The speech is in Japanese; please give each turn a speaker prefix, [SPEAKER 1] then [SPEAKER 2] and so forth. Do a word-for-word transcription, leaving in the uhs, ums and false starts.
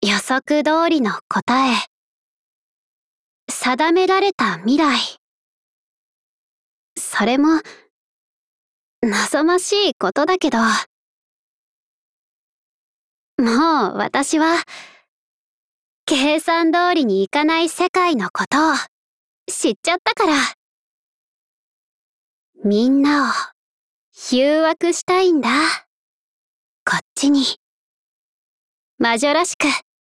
[SPEAKER 1] 予測通りの答え。定められた未来。それも、望ましいことだけど、もう私は、計算通りにいかない世界のことを知っちゃったから。みんなを誘惑したいんだ。こっちに。魔女らしく。